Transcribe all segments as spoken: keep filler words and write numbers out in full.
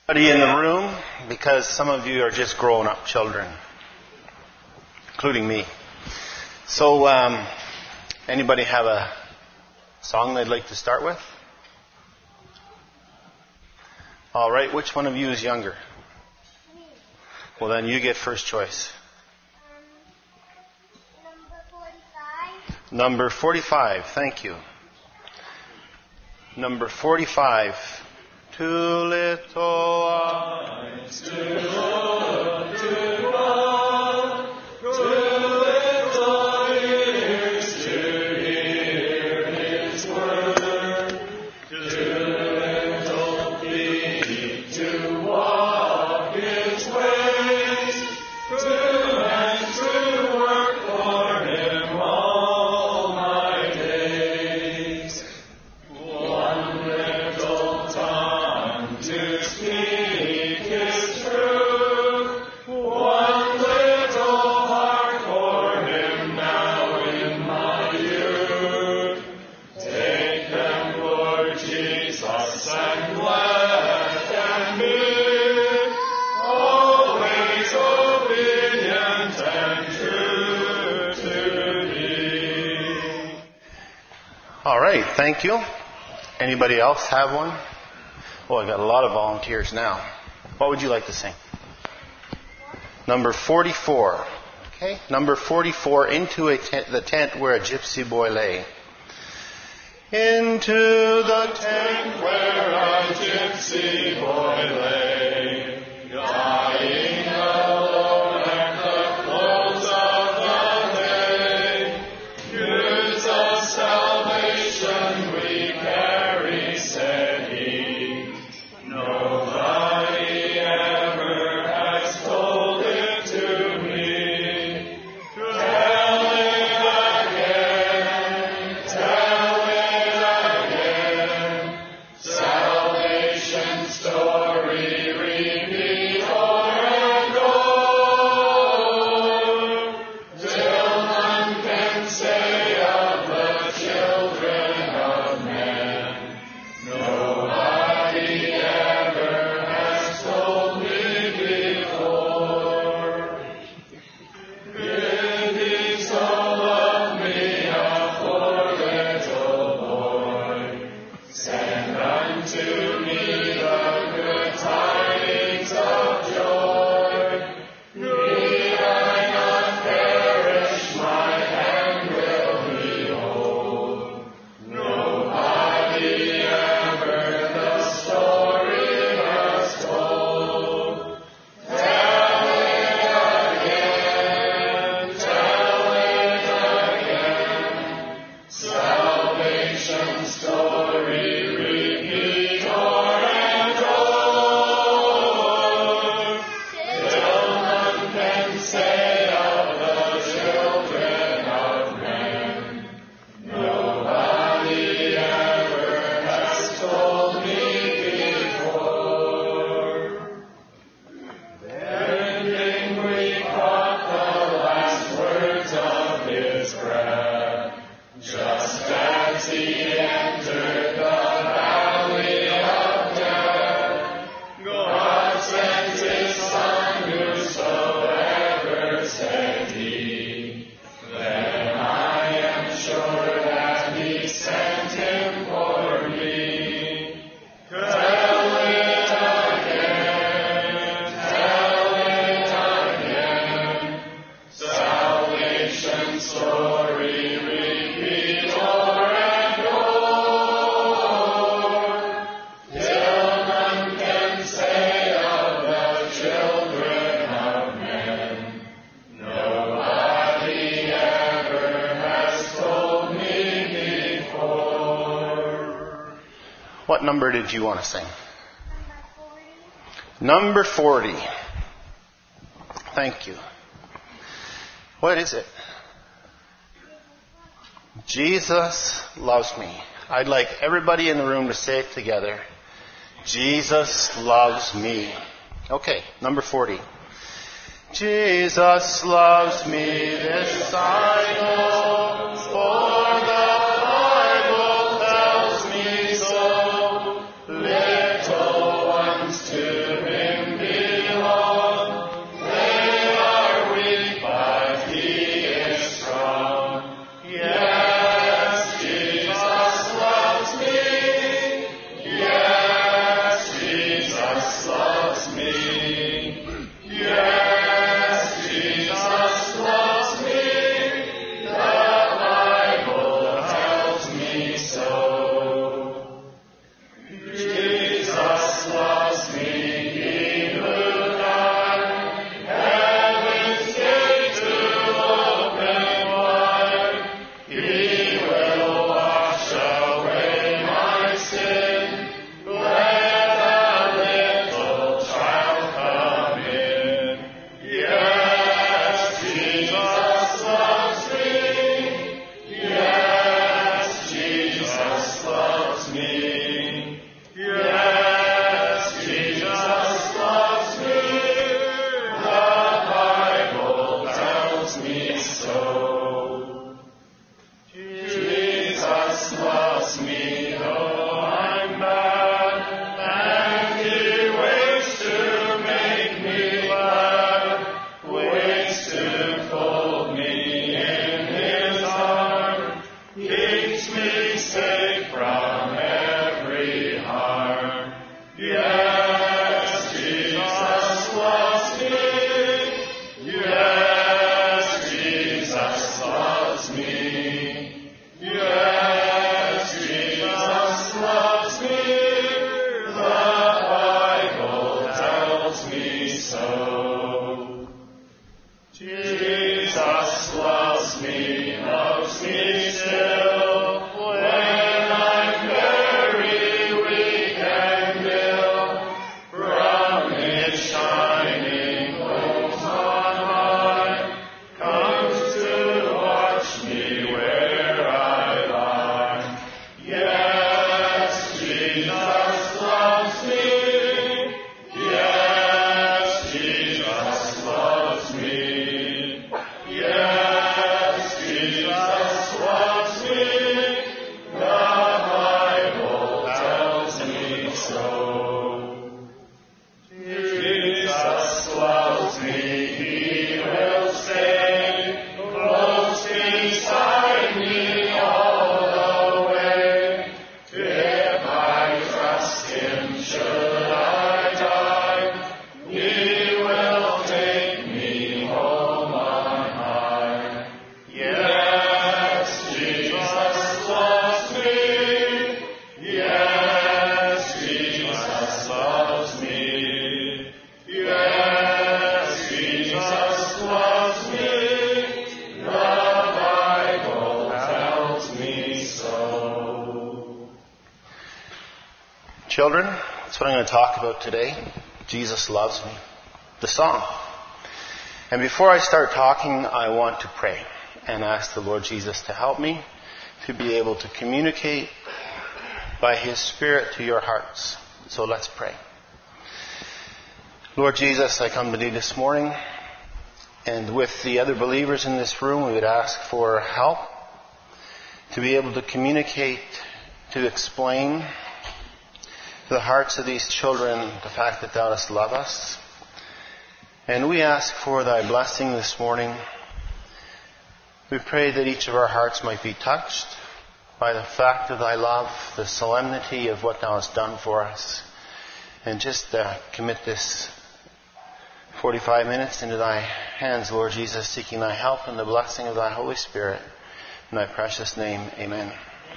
Everybody in the room, because some of you are just grown-up children, including me. So, um, anybody have a song they'd like to start with? All right, which one of you is younger? Me. Well, then you get first choice. Um, number forty-five. Number forty-five, thank you. Number forty-five. Too little eyes to look to God, too little ears to hear His word, too little feet to walk His ways, true and true work for Him all my days. One little time to speak His truth, one little heart for Him now in my youth. Take them, Lord Jesus, and let them be always obedient and true to Thee. All right, thank you. Anybody else have one? Oh, I've got a lot of volunteers now. What would you like to sing? Number forty-four. Okay, number forty-four, Into a tent, the tent where a gypsy boy lay. Into the tent where a gypsy boy lay, dying alone at the close of the day. News of salvation we carry, said he. Nobody ever has told it to me. Tell it again, tell it again. Salvation story, repeat o'er and o'er, till none can say of the children of men. Nobody ever has told me before. Did He so love me, a poor little boy? Send unto me the good tidings of joy. Need I not perish, my hand will He hold. Nobody ever the story has told. Tell it again, tell it again. Salvation story, repeat o'er and o'er, till none can say of the children of men. Nobody ever has told me before. Bending we caught the last words of His breath, just as He entered the valley of death. God sent His Son, whosoever, said He. Then I am sure that He sent Him for me. Tell it again, tell it again. Salvation story, repeat o'er and o'er, till none can say of the children of men. Nobody ever has told me before. What number did you want to sing? Number forty. Number forty. Thank you. What is it? Jesus loves me. I'd like everybody in the room to say it together. Jesus loves me. Okay, number forty. Jesus loves me, this I know, for the Bible tells me so. Little ones to Children, that's what I'm going to talk about today. Jesus loves me. The song. And before I start talking, I want to pray and ask the Lord Jesus to help me to be able to communicate by His Spirit to your hearts. So let's pray. Lord Jesus, I come to Thee this morning, and with the other believers in this room, we would ask for help to be able to communicate, to explain to the hearts of these children the fact that Thou dost love us. And we ask for Thy blessing this morning. We pray that each of our hearts might be touched by the fact of Thy love, the solemnity of what Thou hast done for us. And just uh, commit this forty-five minutes into Thy hands, Lord Jesus, seeking Thy help and the blessing of Thy Holy Spirit. In Thy precious name, amen.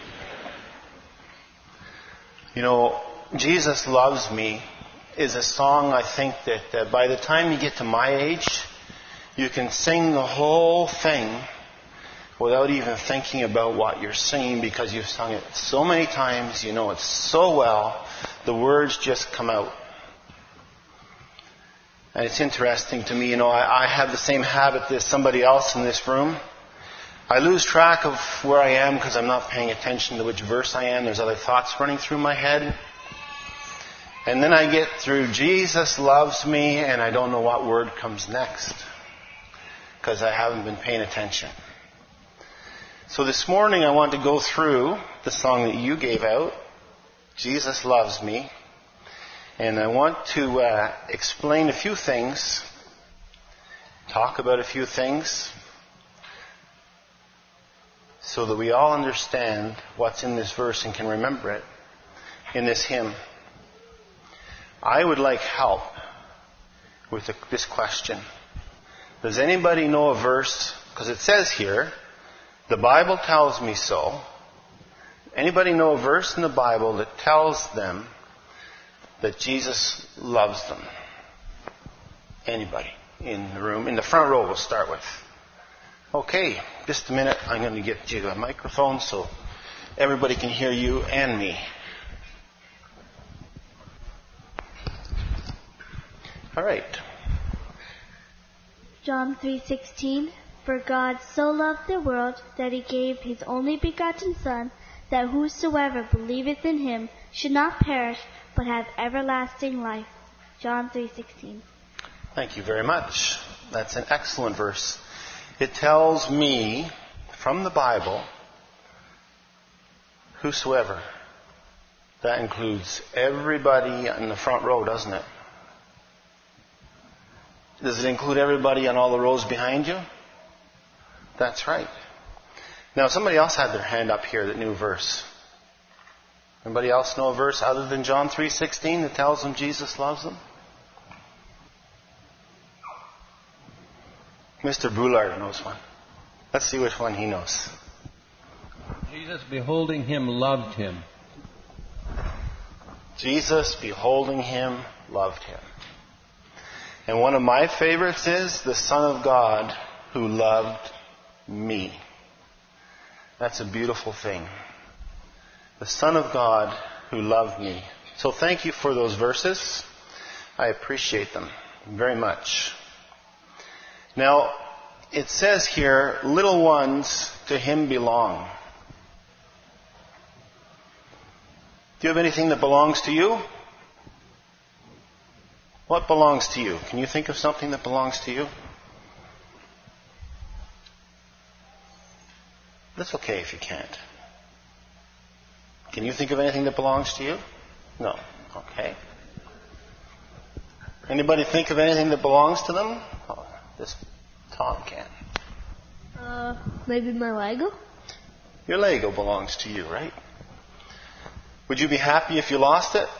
You know, Jesus Loves Me is a song, I think, that uh, by the time you get to my age, you can sing the whole thing without even thinking about what you're singing, because you've sung it so many times, you know it so well, the words just come out. And it's interesting to me, you know, I, I have the same habit as somebody else in this room. I lose track of where I am because I'm not paying attention to which verse I am. There's other thoughts running through my head. And then I get through Jesus Loves Me, and I don't know what word comes next because I haven't been paying attention. So this morning I want to go through the song that you gave out, Jesus Loves Me, and I want to uh, explain a few things, talk about a few things, so that we all understand what's in this verse and can remember it in this hymn. I would like help with the, this question. Does anybody know a verse? Because it says here, the Bible tells me so. Anybody know a verse in the Bible that tells them that Jesus loves them? Anybody in the room? In the front row we'll start with. Okay, just a minute. I'm going to get you a microphone so everybody can hear you and me. All right. John three sixteen. For God so loved the world that He gave His only begotten Son, that whosoever believeth in Him should not perish, but have everlasting life. John three sixteen. Thank you very much. That's an excellent verse. It tells me from the Bible, whosoever. That includes everybody in the front row, doesn't it? Does it include everybody on all the rows behind you? That's right. Now, somebody else had their hand up here that knew a verse. Anybody else know a verse other than John three sixteen that tells them Jesus loves them? Mister Boulard knows one. Let's see which one he knows. Jesus, beholding him, loved him. Jesus, beholding him, loved him. And one of my favorites is the Son of God who loved me. That's a beautiful thing. The Son of God who loved me. So thank you for those verses. I appreciate them very much. Now, it says here, little ones to Him belong. Do you have anything that belongs to you? What belongs to you? Can you think of something that belongs to you? That's okay if you can't. Can you think of anything that belongs to you? No. Okay. Anybody think of anything that belongs to them? Oh, this Tom can. Uh, maybe my Lego? Your Lego belongs to you, right? Would you be happy if you lost it?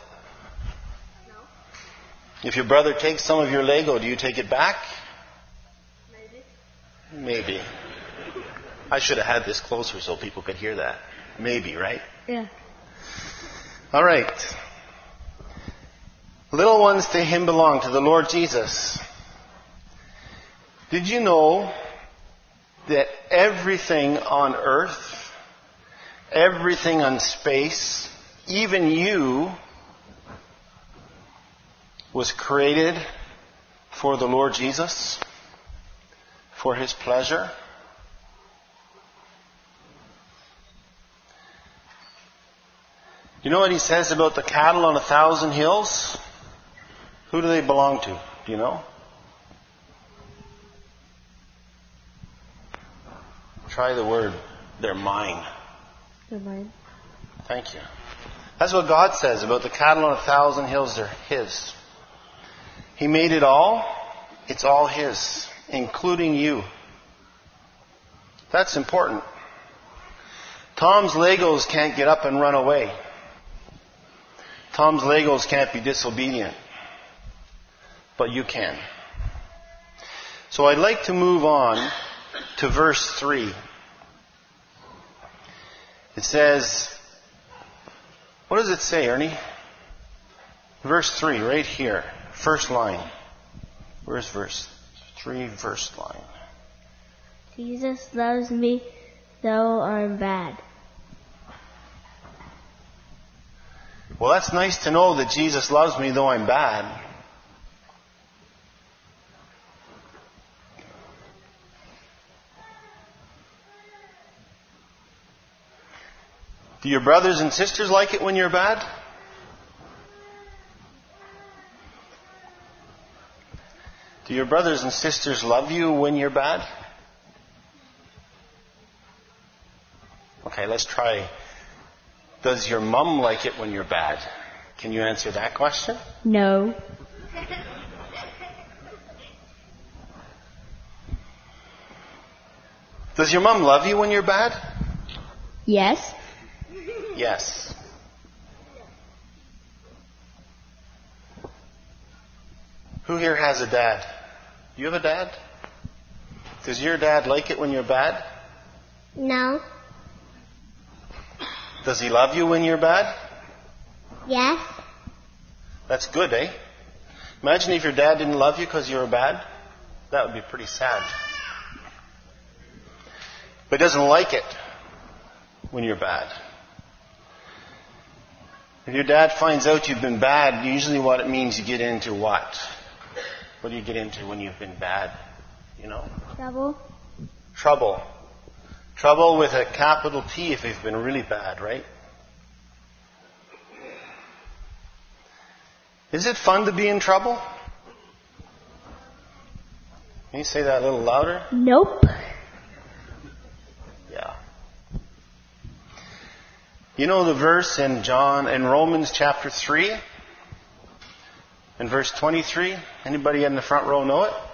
No. If your brother takes some of your Lego, do you take it back? Maybe. Maybe. I should have had this closer so people could hear that. Maybe, right? Yeah. All right. Little ones to Him belong, to the Lord Jesus. Did you know that everything on earth, everything on space, even you was created for the Lord Jesus, for His pleasure. You know what He says about the cattle on a thousand hills? Who do they belong to? Do you know? Try the word. They're mine. They're mine. Thank you. That's what God says about the cattle on a thousand hills. They're His. He made it all. It's all His, including you. That's important. Tom's Legos can't get up and run away. Tom's Legos can't be disobedient. But you can. So I'd like to move on to verse three. It says, what does it say, Ernie? Verse three, right here. First line. Where's verse three, first line? Jesus loves me, though I'm bad. Well, that's nice to know that Jesus loves me, though I'm bad. Do your brothers and sisters like it when you're bad? Do your brothers and sisters love you when you're bad? Okay, let's try. Does your mom like it when you're bad? Can you answer that question? No. Does your mom love you when you're bad? Yes. Yes. Who here has a dad? Do you have a dad? Does your dad like it when you're bad? No. Does he love you when you're bad? Yes. That's good, eh? Imagine if your dad didn't love you because you were bad. That would be pretty sad. But he doesn't like it when you're bad. If your dad finds out you've been bad, usually what it means you get into what? What do you get into when you've been bad? You know? Trouble. Trouble. Trouble with a capital T if you've been really bad, right? Is it fun to be in trouble? Can you say that a little louder? Nope. Yeah. You know the verse in John, in Romans chapter three, in verse twenty-three? Anybody in the front row know it?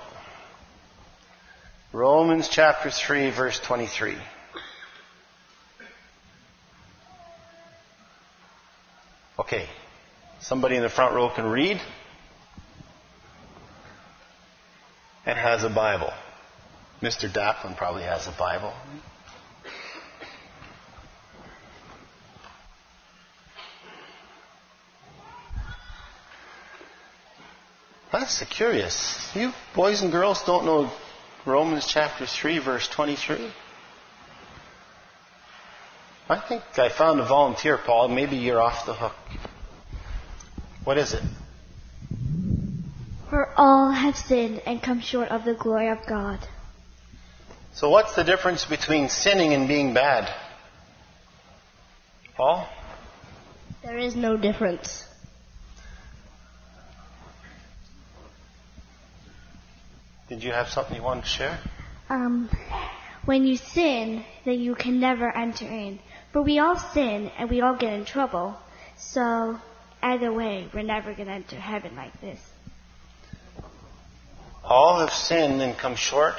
Romans chapter three, verse twenty-three. Okay. Somebody in the front row can read and has a Bible. Mister Daplin probably has a Bible. That's curious. You boys and girls don't know Romans chapter three, verse twenty-three? I think I found a volunteer, Paul. Maybe you're off the hook. What is it? For all have sinned and come short of the glory of God. So what's the difference between sinning and being bad? Paul? There is no difference. Did you have something you wanted to share? Um, when you sin, then you can never enter in. For we all sin and we all get in trouble. So either way, we're never going to enter heaven like this. All have sinned and come short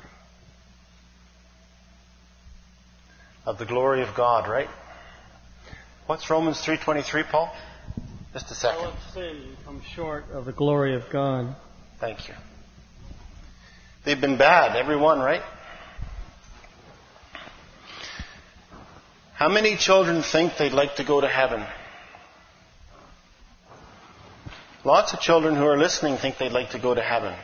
of the glory of God, right? What's Romans three twenty-three, Paul? Just a second. All have sinned and come short of the glory of God. Thank you. They've been bad, every one, right? How many children think they'd like to go to heaven? Lots of children who are listening think they'd like to go to heaven.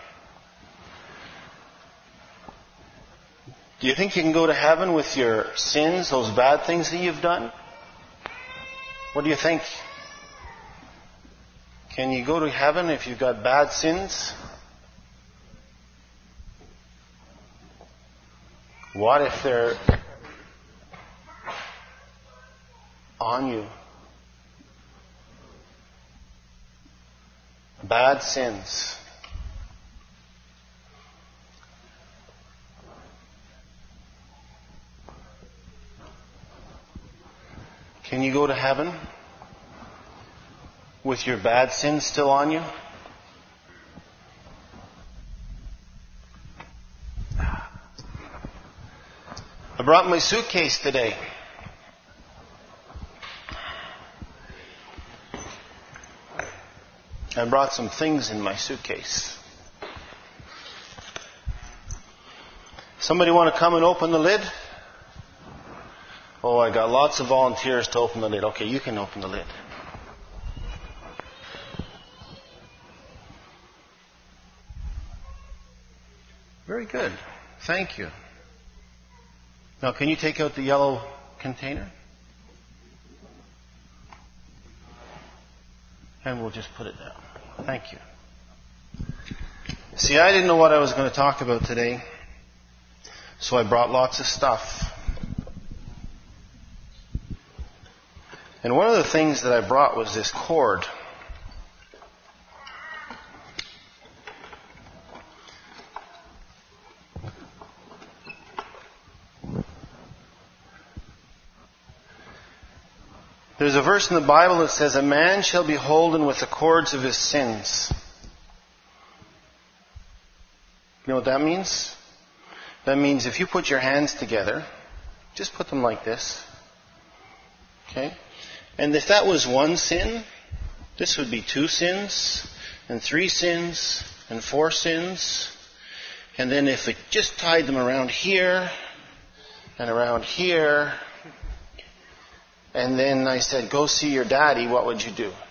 Do you think you can go to heaven with your sins, those bad things that you've done? What do you think? Can you go to heaven if you've got bad sins? What if they're on you? Bad sins. Can you go to heaven with your bad sins still on you? I brought my suitcase today. I brought some things in my suitcase. Somebody want to come and open the lid? Oh, I got lots of volunteers to open the lid. Okay, you can open the lid. Very good. Thank you. Now, can you take out the yellow container? And we'll just put it down. Thank you. See, I didn't know what I was going to talk about today, so I brought lots of stuff. And one of the things that I brought was this cord. There's a verse in the Bible that says, "A man shall be holden with the cords of his sins." You know what that means? That means if you put your hands together, just put them like this. Okay? And if that was one sin, this would be two sins, and three sins, and four sins. And then if it just tied them around here, and around here, and then I said, "Go see your daddy," what would you do?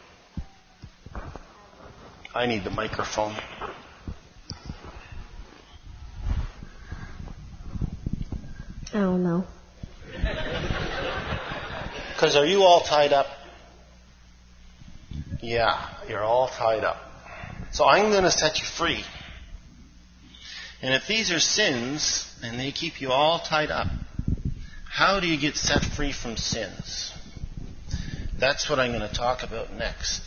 I need the microphone. I don't know. Because are you all tied up? Yeah, you're all tied up. So I'm going to set you free. And if these are sins, and they keep you all tied up, how do you get set free from sins? That's what I'm going to talk about next.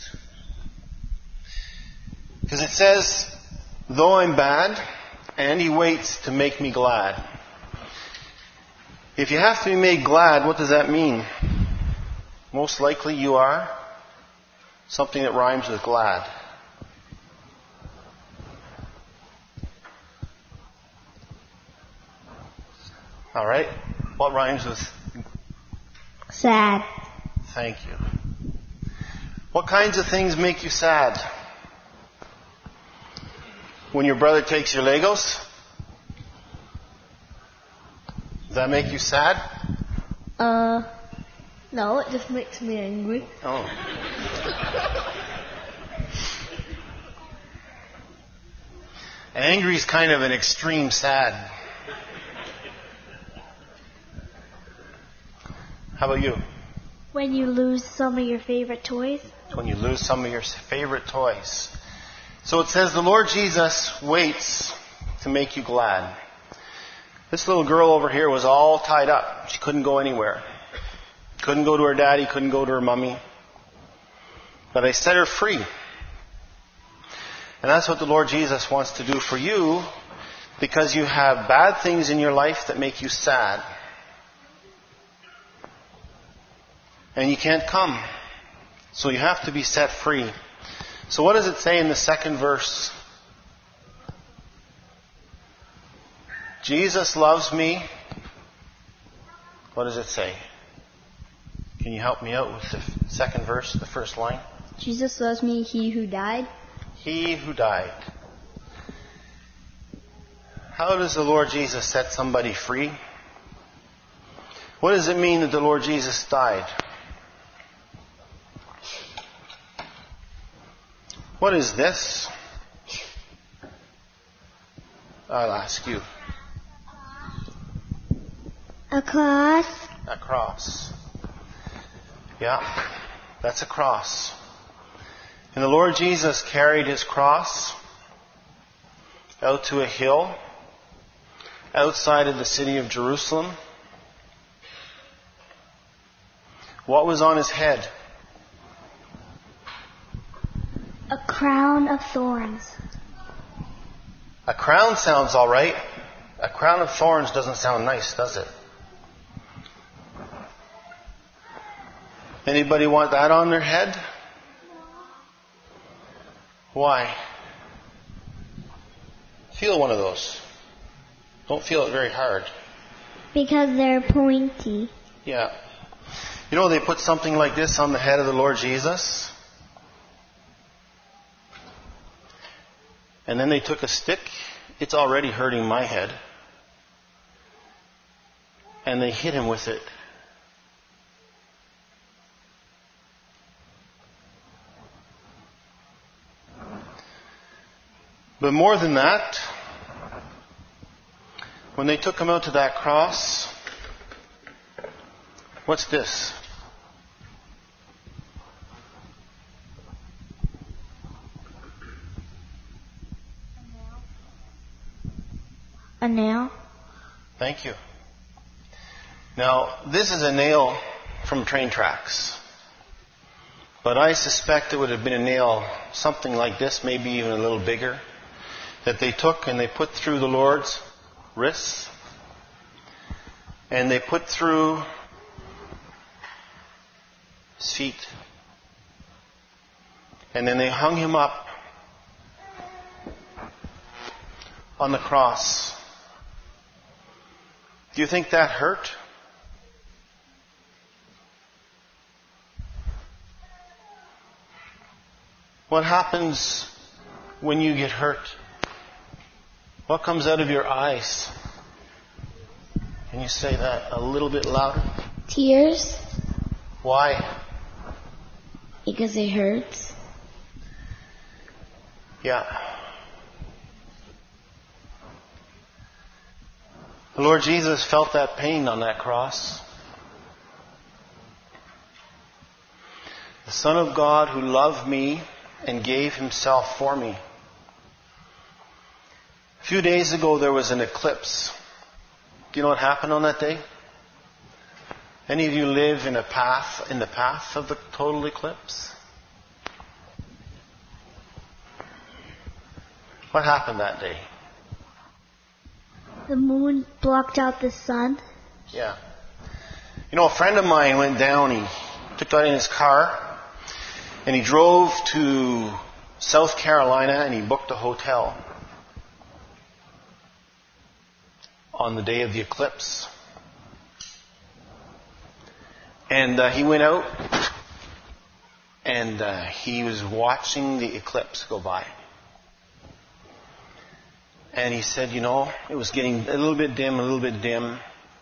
Because it says, "Though I'm bad, and he waits to make me glad." If you have to be made glad, what does that mean? Most likely you are something that rhymes with glad. All right? What rhymes with Sad. thank you? What kinds of things make you sad? When your brother takes your Legos? Does that make you sad? Uh, no, it just makes me angry. Oh. Angry is kind of an extreme sad. How about you? When you lose some of your favorite toys. When you lose some of your favorite toys. So it says the Lord Jesus waits to make you glad. This little girl over here was all tied up. She couldn't go anywhere. Couldn't go to her daddy, couldn't go to her mommy. But I set her free. And that's what the Lord Jesus wants to do for you, because you have bad things in your life that make you sad. And you can't come. So you have to be set free. So what does it say in the second verse? Jesus loves me. What does it say? Can you help me out with the second verse, the first line? Jesus loves me, he who died. He who died. How does the Lord Jesus set somebody free? What does it mean that the Lord Jesus died? What is this? I'll ask you. A cross. A cross. Yeah, that's a cross. And the Lord Jesus carried his cross out to a hill outside of the city of Jerusalem. What was on his head? A crown of thorns. A crown sounds all right. A crown of thorns doesn't sound nice, does it? Anybody want that on their head? Why? Feel one of those. Don't feel it very hard. Because they're pointy. Yeah. You know, they put something like this on the head of the Lord Jesus. And then they took a stick. It's already hurting my head. And they hit him with it. But more than that, when they took him out to that cross, what's this? A nail. Thank you. Now, this is a nail from train tracks. But I suspect it would have been a nail something like this, maybe even a little bigger, that they took and they put through the Lord's wrists. And they put through his feet. And then they hung him up on the cross. Do you think that hurt? What happens when you get hurt? What comes out of your eyes? Can you say that a little bit louder? Tears. Why? Because it hurts. Yeah. The Lord Jesus felt that pain on that cross. The Son of God who loved me and gave himself for me. A few days ago there was an eclipse. Do you know what happened on that day? Any of you live in a path, in the path of the total eclipse? What happened that day? The moon blocked out the sun. Yeah. You know, a friend of mine went down, he took out in his car, and he drove to South Carolina and he booked a hotel on the day of the eclipse. And uh, he went out and uh, he was watching the eclipse go by. And he said, you know, it was getting a little bit dim, a little bit dim.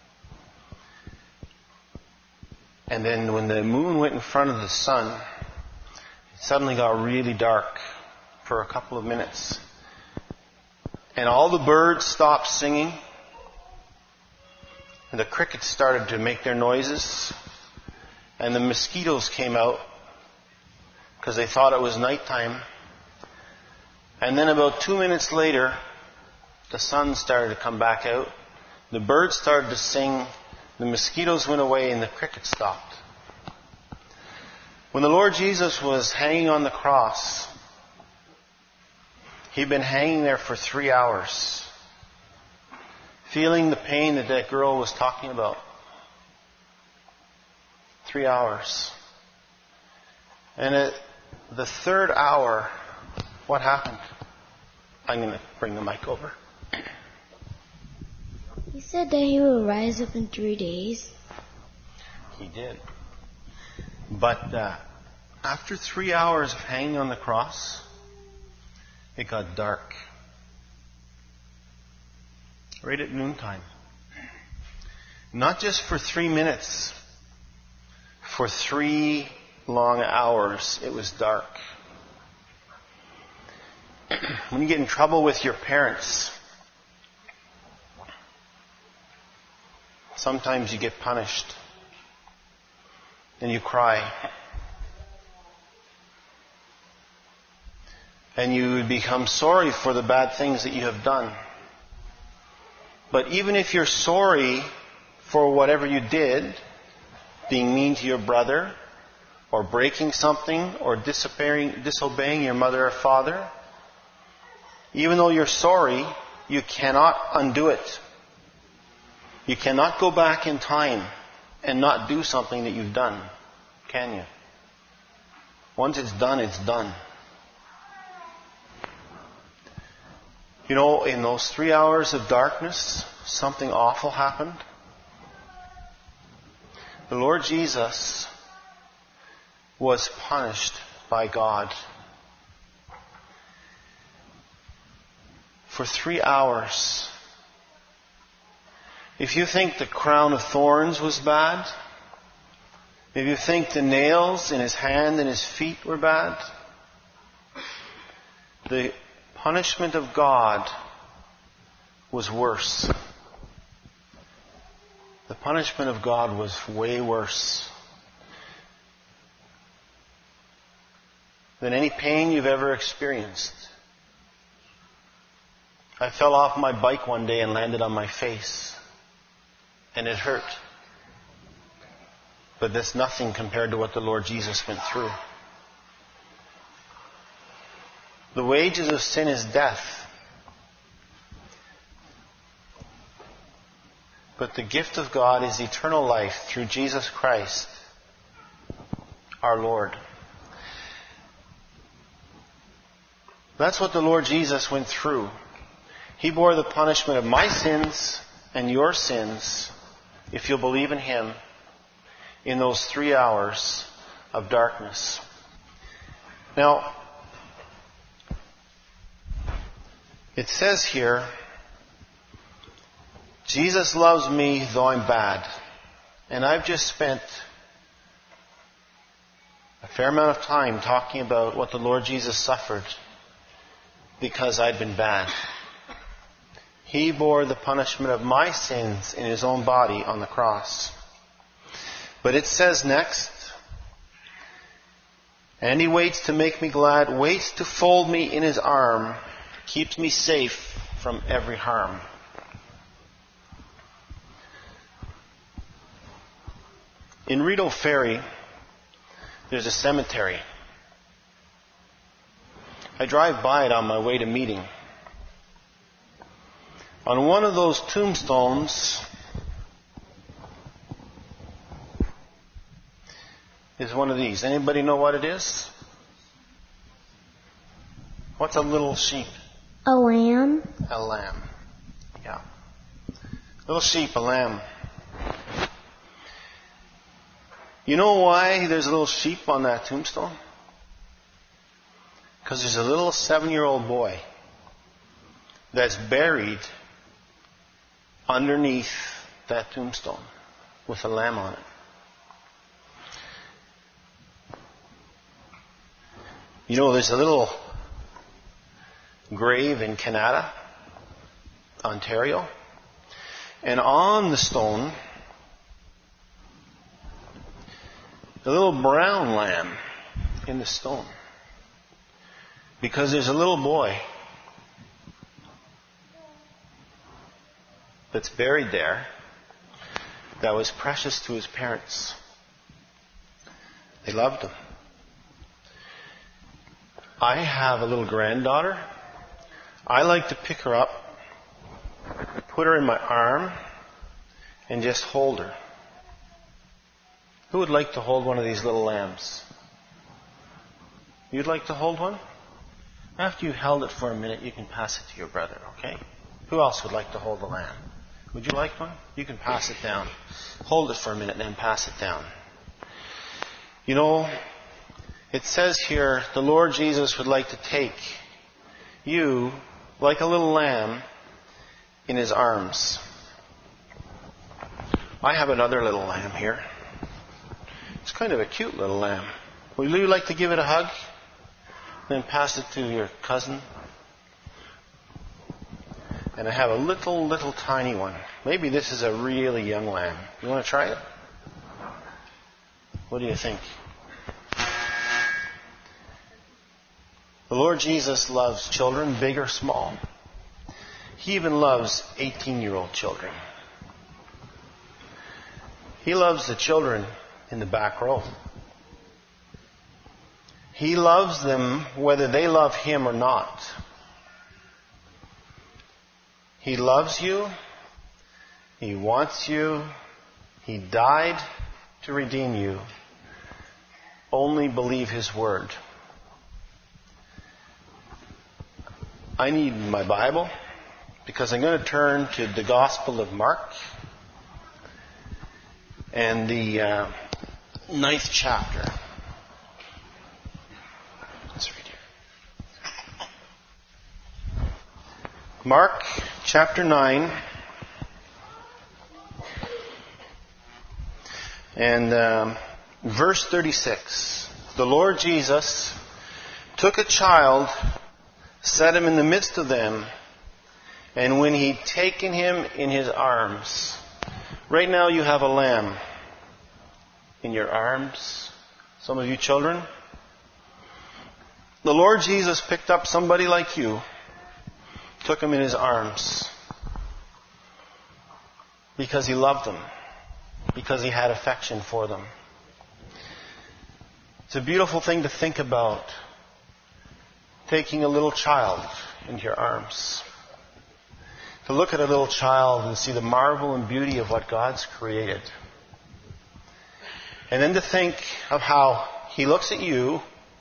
And then when the moon went in front of the sun, it suddenly got really dark for a couple of minutes. And all the birds stopped singing. And the crickets started to make their noises. And the mosquitoes came out because they thought it was nighttime. And then about two minutes later, the sun started to come back out. The birds started to sing. The mosquitoes went away and the crickets stopped. When the Lord Jesus was hanging on the cross, he'd been hanging there for three hours, feeling the pain that that girl was talking about. Three hours. And at the third hour, what happened? I'm going to bring the mic over. He said that he will rise up in three days. He did. But uh, after three hours of hanging on the cross, it got dark. Right at noontime. Not just for three minutes. For three long hours, it was dark. When you get in trouble with your parents, sometimes you get punished and you cry. And you would become sorry for the bad things that you have done. But even if you're sorry for whatever you did, being mean to your brother, or breaking something, or disobeying, disobeying your mother or father, even though you're sorry, you cannot undo it. You cannot go back in time and not do something that you've done, can you? Once it's done, it's done. You know, in those three hours of darkness, something awful happened. The Lord Jesus was punished by God for three hours. If you think the crown of thorns was bad, if you think the nails in his hand and his feet were bad, the punishment of God was worse. The punishment of God was way worse than any pain you've ever experienced. I fell off my bike one day and landed on my face, and it hurt. But that's nothing compared to what the Lord Jesus went through. The wages of sin is death. But the gift of God is eternal life through Jesus Christ, our Lord. That's what the Lord Jesus went through. He bore the punishment of my sins and your sins, if you'll believe in Him, in those three hours of darkness. Now, it says here, Jesus loves me though I'm bad. And I've just spent a fair amount of time talking about what the Lord Jesus suffered because I'd been bad. He bore the punishment of my sins in His own body on the cross. But it says next, and He waits to make me glad, waits to fold me in His arm, keeps me safe from every harm. In Rideau Ferry, there's a cemetery. I drive by it on my way to meeting. On one of those tombstones is one of these. Anybody know what it is? What's a little sheep? A lamb. A lamb. Yeah. Little sheep, a lamb. You know why there's a little sheep on that tombstone? Because there's a little seven-year-old boy that's buried underneath that tombstone with a lamb on it. You know, there's a little grave in Canada, Ontario, and on the stone, a little brown lamb in the stone. Because there's a little boy that's buried there that was precious to his parents. They loved him. I have a little granddaughter. I like to pick her up, put her in my arm, and just hold her. Who would like to hold one of these little lambs? You'd like to hold one? After you've held it for a minute, you can pass it to your brother, okay? Who else would like to hold the lamb? Would you like one? You can pass it down. Hold it for a minute and then pass it down. You know, it says here, the Lord Jesus would like to take you, like a little lamb, in His arms. I have another little lamb here. It's kind of a cute little lamb. Would you like to give it a hug? Then pass it to your cousin. And I have a little, little tiny one. Maybe this is a really young lamb. You want to try it? What do you think? The Lord Jesus loves children, big or small. He even loves eighteen-year-old children. He loves the children in the back row. He loves them whether they love Him or not. He loves you. He wants you. He died to redeem you. Only believe His word. I need my Bible because I'm going to turn to the Gospel of Mark and the uh, ninth chapter. Let's read here. Mark chapter nine. And um, verse thirty-six. The Lord Jesus took a child, set him in the midst of them, and when he'd taken him in his arms. Right now you have a lamb in your arms. Some of you children. The Lord Jesus picked up somebody like you, took him in His arms, because He loved them, because He had affection for them. It's a beautiful thing to think about, taking a little child into your arms. To look at a little child and see the marvel and beauty of what God's created. And then to think of how He looks at you,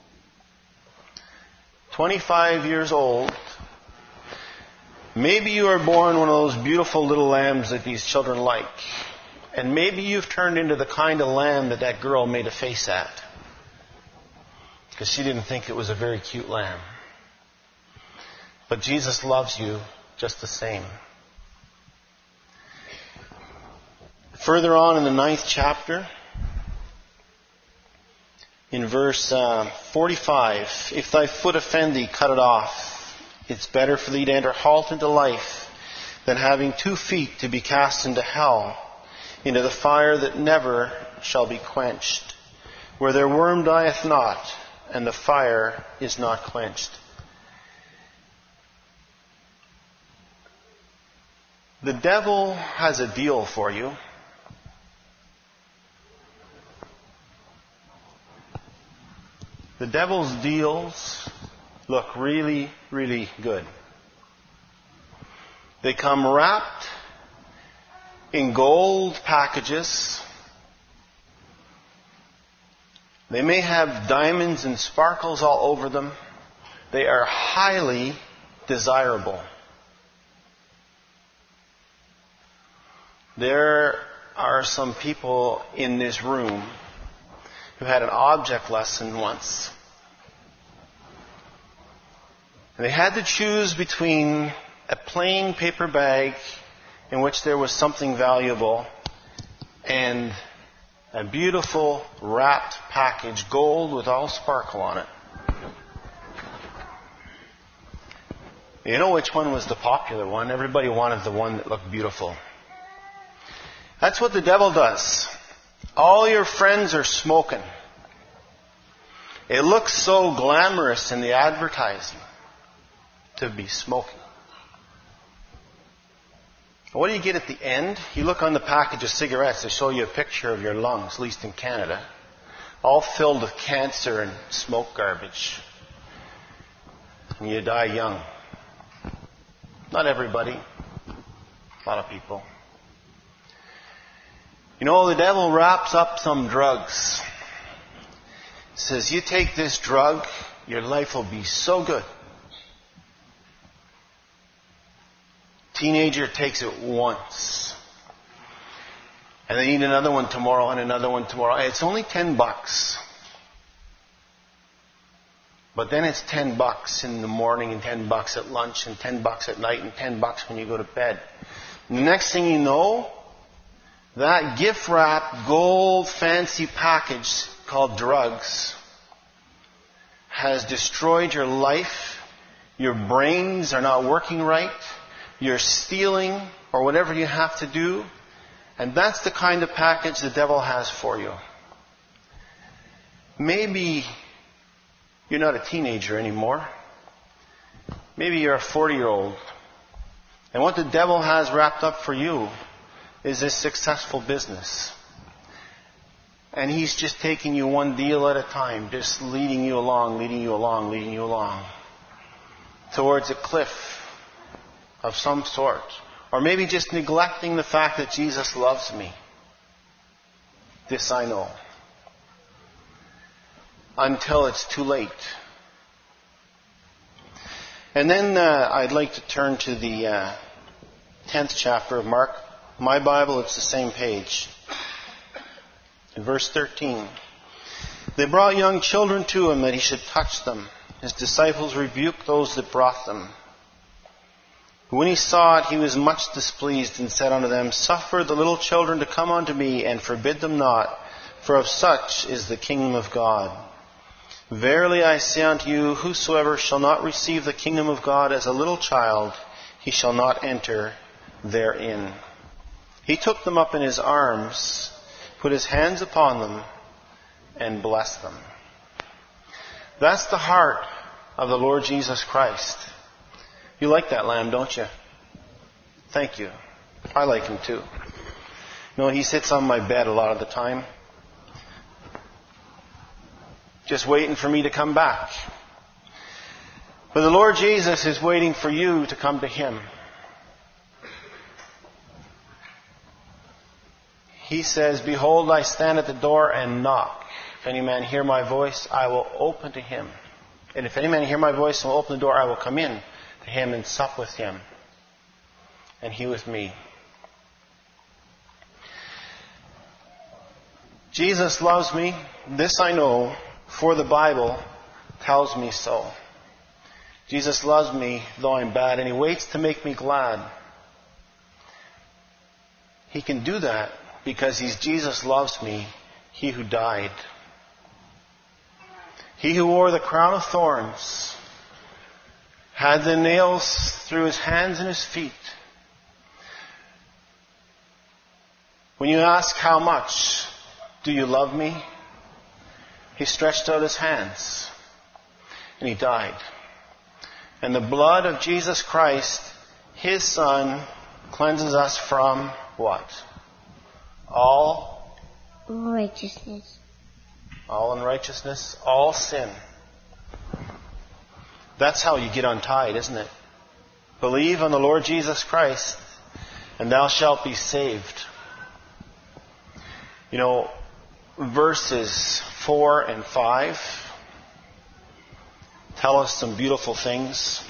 twenty-five years old. Maybe you are born one of those beautiful little lambs that these children like. And maybe you've turned into the kind of lamb that that girl made a face at. Because she didn't think it was a very cute lamb. But Jesus loves you just the same. Further on in the ninth chapter, in verse uh, forty-five, if thy foot offend thee, cut it off. It's better for thee to enter halt into life than having two feet to be cast into hell, into the fire that never shall be quenched, where their worm dieth not, and the fire is not quenched. The devil has a deal for you. The devil's deals look really, really good. They come wrapped in gold packages. They may have diamonds and sparkles all over them. They are highly desirable. There are some people in this room who had an object lesson once. And they had to choose between a plain paper bag in which there was something valuable and a beautiful wrapped package, gold with all sparkle on it. You know which one was the popular one? Everybody wanted the one that looked beautiful. That's what the devil does. All your friends are smoking. It looks so glamorous in the advertising to be smoking. What do you get at the end? You look on the package of cigarettes, they show you a picture of your lungs, at least in Canada, all filled with cancer and smoke garbage. And you die young. Not everybody. A lot of people. You know, the devil wraps up some drugs. Says, you take this drug, your life will be so good. Teenager takes it once. And they need another one tomorrow and another one tomorrow. It's only ten bucks. But then it's ten bucks in the morning and ten bucks at lunch and ten bucks at night and ten bucks when you go to bed. And the next thing you know, that gift-wrapped gold fancy package called drugs has destroyed your life. Your brains are not working right. You're stealing or whatever you have to do. And that's the kind of package the devil has for you. Maybe you're not a teenager anymore. Maybe you're a forty-year-old. And what the devil has wrapped up for you is this successful business. And he's just taking you one deal at a time, just leading you along, leading you along, leading you along towards a cliff of some sort. Or maybe just neglecting the fact that Jesus loves me. This I know. Until it's too late. And then uh, I'd like to turn to the uh, tenth chapter of Mark. My Bible, it's the same page. In verse thirteen. They brought young children to him that he should touch them. His disciples rebuked those that brought them. But when he saw it, he was much displeased and said unto them, Suffer the little children to come unto me, and forbid them not, for of such is the kingdom of God. Verily I say unto you, whosoever shall not receive the kingdom of God as a little child, he shall not enter therein. He took them up in his arms, put his hands upon them, and blessed them. That's the heart of the Lord Jesus Christ. You like that lamb, don't you? Thank you. I like him too. You know, he sits on my bed a lot of the time, just waiting for me to come back. But the Lord Jesus is waiting for you to come to him. He says, Behold, I stand at the door and knock. If any man hear my voice, I will open to him. And if any man hear my voice and will open the door, I will come in to him and sup with him, and he with me. Jesus loves me. This I know, for the Bible tells me so. Jesus loves me, though I'm bad, and he waits to make me glad. He can do that because he's Jesus loves me, he who died. He who wore the crown of thorns, had the nails through his hands and his feet. When you ask how much do you love me, he stretched out his hands and he died. And the blood of Jesus Christ, his Son, cleanses us from what? All righteousness. All unrighteousness, all sin. That's how you get untied, isn't it? Believe on the Lord Jesus Christ, and thou shalt be saved. You know, verses four and five tell us some beautiful things.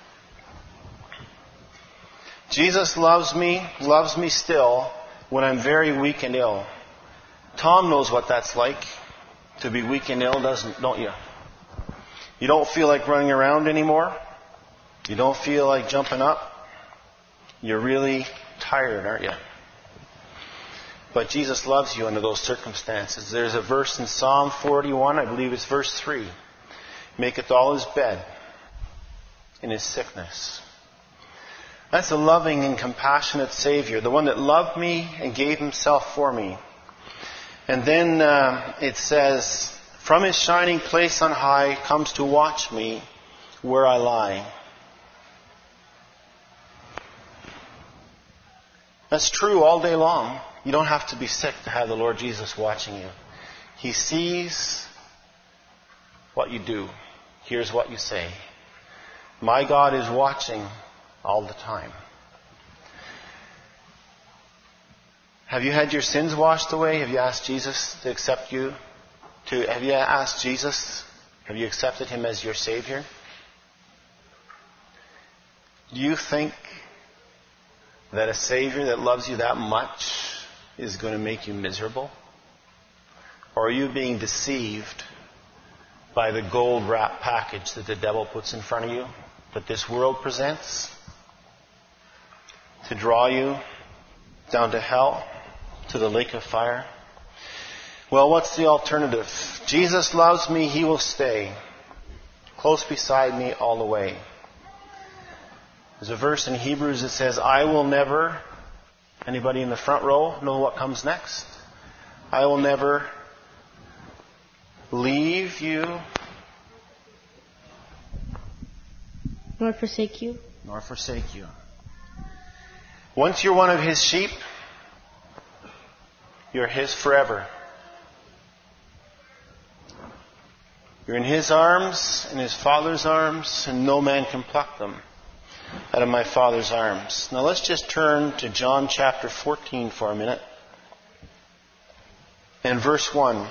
Jesus loves me, loves me still, when I'm very weak and ill. Tom knows what that's like, to be weak and ill, doesn't, don't you? You don't feel like running around anymore. You don't feel like jumping up. You're really tired, aren't you? But Jesus loves you under those circumstances. There's a verse in Psalm forty-one, I believe it's verse three. Maketh all his bed in his sickness. That's a loving and compassionate Savior, the one that loved me and gave himself for me. And then uh, it says, from his shining place on high comes to watch me where I lie. That's true all day long. You don't have to be sick to have the Lord Jesus watching you. He sees what you do, hears what you say. My God is watching all the time. Have you had your sins washed away? Have you asked Jesus to accept you? To, have you asked Jesus? Have you accepted him as your Savior? Do you think that a Savior that loves you that much is going to make you miserable? Or are you being deceived by the gold wrap package that the devil puts in front of you, that this world presents, to draw you down to hell, to the lake of fire? Well, what's the alternative? Jesus loves me, he will stay close beside me all the way. There's a verse in Hebrews that says, I will never, anybody in the front row know what comes next? I will never leave you nor forsake you. Nor forsake you. Once you're one of His sheep, you're His forever. You're in His arms, in His Father's arms, and no man can pluck them out of my Father's arms. Now let's just turn to John chapter fourteen for a minute. And verse one.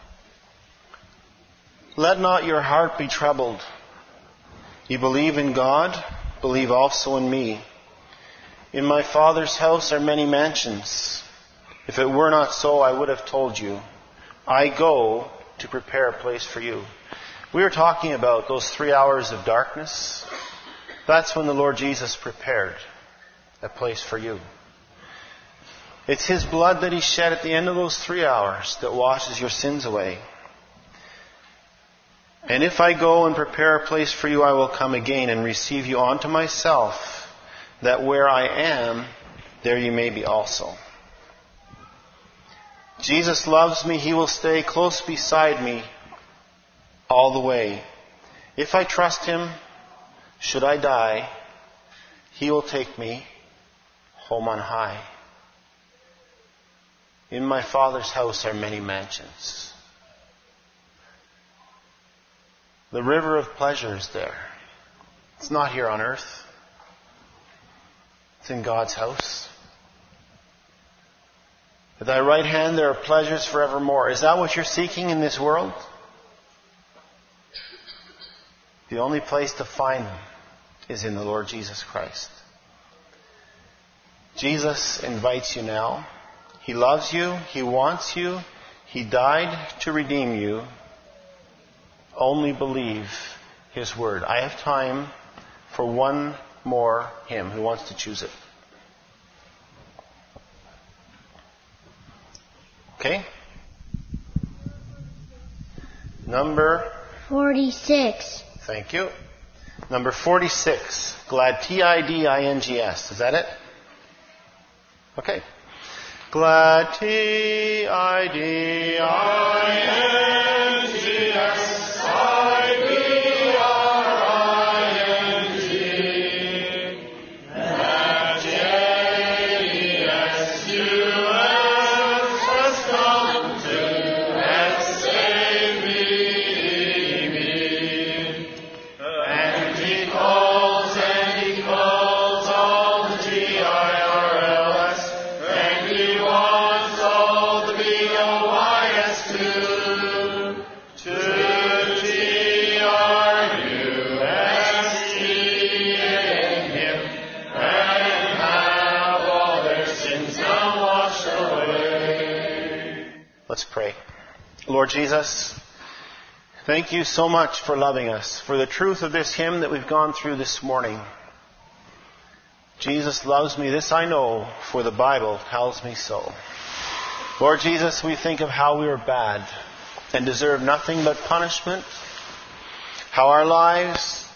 Let not your heart be troubled. You believe in God, believe also in me. In my Father's house are many mansions. If it were not so, I would have told you. I go to prepare a place for you. We were talking about those three hours of darkness. That's when the Lord Jesus prepared a place for you. It's His blood that He shed at the end of those three hours that washes your sins away. And if I go and prepare a place for you, I will come again and receive you unto myself, that where I am, there you may be also. Jesus loves me. He will stay close beside me all the way. If I trust Him, should I die, He will take me home on high. In my Father's house are many mansions. The river of pleasure is there. It's not here on earth. It's in God's house. At thy right hand there are pleasures forevermore. Is that what you're seeking in this world? The only place to find them is in the Lord Jesus Christ. Jesus invites you now. He loves you. He wants you. He died to redeem you. Only believe His word. I have time for one more hymn. Who wants to choose it? Okay. Number forty-six. Thank you. Number forty-six. Glad, T I D I N G S. Is that it? Okay. Glad, T I D I N G S. Let's pray. Lord Jesus, thank you so much for loving us, for the truth of this hymn that we've gone through this morning. Jesus loves me, this I know, for the Bible tells me so. Lord Jesus, we think of how we are bad and deserve nothing but punishment, how our lives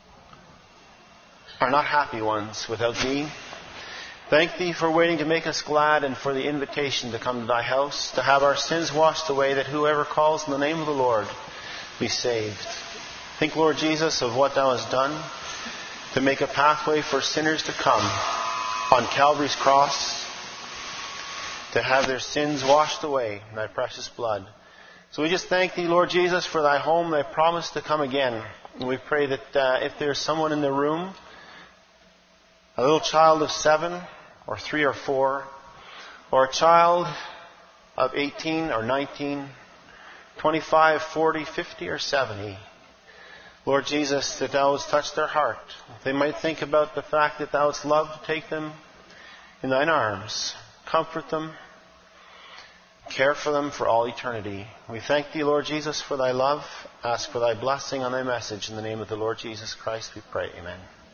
are not happy ones without Thee. Thank Thee for waiting to make us glad and for the invitation to come to Thy house, to have our sins washed away, that whoever calls in the name of the Lord be saved. Think, Lord Jesus, of what Thou hast done to make a pathway for sinners to come on Calvary's cross, to have their sins washed away in Thy precious blood. So we just thank Thee, Lord Jesus, for Thy home, Thy promise to come again. And we pray that uh, if there's someone in the room, a little child of seven, or three or four, or a child of eighteen or nineteen, twenty-five, forty, fifty or seventy, Lord Jesus, that Thou wouldst touch their heart. They might think about the fact that Thou wouldst love to take them in Thine arms, comfort them, care for them for all eternity. We thank Thee, Lord Jesus, for Thy love. Ask for Thy blessing on Thy message. In the name of the Lord Jesus Christ we pray. Amen.